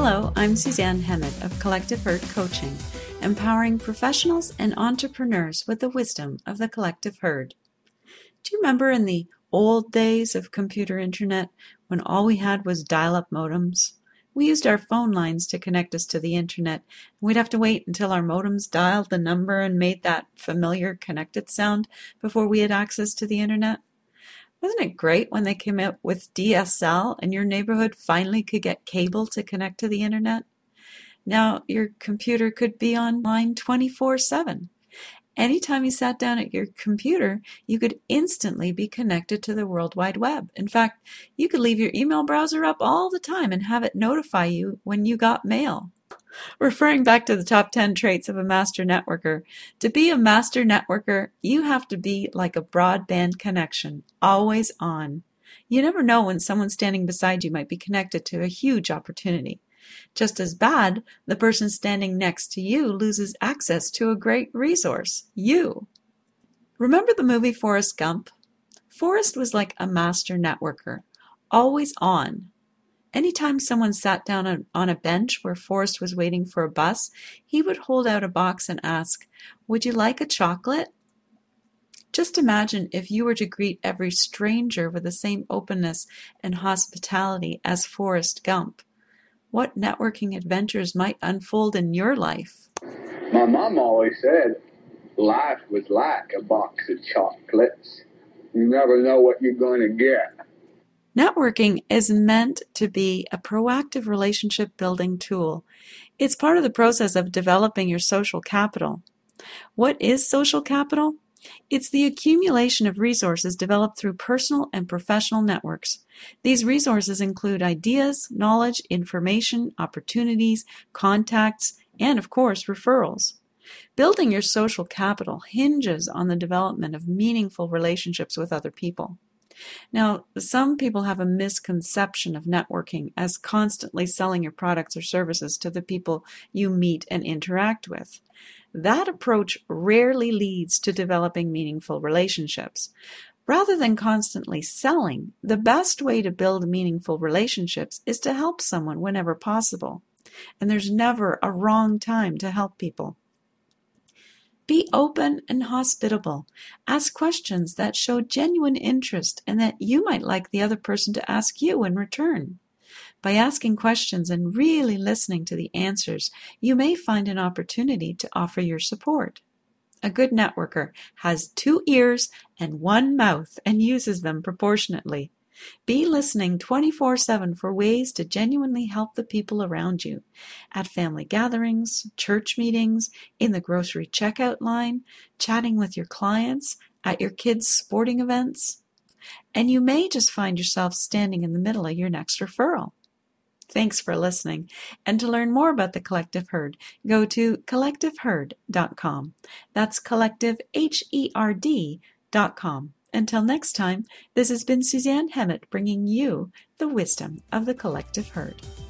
Hello, I'm Suzanne Hemet of Collective Herd Coaching, empowering professionals and entrepreneurs with the wisdom of the collective herd. Do you remember in the old days of computer internet when all we had was dial-up modems? We used our phone lines to connect us to the internet, and we'd have to wait until our modems dialed the number and made that familiar connected sound before we had access to the internet. Wasn't it great when they came out with DSL and your neighborhood finally could get cable to connect to the internet? Now your computer could be online 24/7. Anytime you sat down at your computer, you could instantly be connected to the World Wide Web. In fact, you could leave your email browser up all the time and have it notify you when you got mail. Referring back to the top 10 traits of a master networker, to be a master networker, you have to be like a broadband connection, always on. You never know when someone standing beside you might be connected to a huge opportunity. Just as bad, the person standing next to you loses access to a great resource, you. Remember the movie Forrest Gump? Forrest was like a master networker, always on. Anytime someone sat down on a bench where Forrest was waiting for a bus, he would hold out a box and ask, "Would you like a chocolate?" Just imagine if you were to greet every stranger with the same openness and hospitality as Forrest Gump. What networking adventures might unfold in your life? My mom always said life was like a box of chocolates. You never know what you're going to get. Networking is meant to be a proactive relationship building tool. It's part of the process of developing your social capital. What is social capital? It's the accumulation of resources developed through personal and professional networks. These resources include ideas, knowledge, information, opportunities, contacts, and of course, referrals. Building your social capital hinges on the development of meaningful relationships with other people. Now, some people have a misconception of networking as constantly selling your products or services to the people you meet and interact with. That approach rarely leads to developing meaningful relationships. Rather than constantly selling, the best way to build meaningful relationships is to help someone whenever possible. And there's never a wrong time to help people. Be open and hospitable. Ask questions that show genuine interest and that you might like the other person to ask you in return. By asking questions and really listening to the answers, you may find an opportunity to offer your support. A good networker has 2 ears and 1 mouth and uses them proportionately. Be listening 24/7 for ways to genuinely help the people around you. At family gatherings, church meetings, in the grocery checkout line, chatting with your clients, at your kids' sporting events. And you may just find yourself standing in the middle of your next referral. Thanks for listening. And to learn more about the Collective Herd, go to collectiveherd.com. That's collective, HERD.com. Until next time, this has been Suzanne Hemet bringing you the wisdom of the collective herd.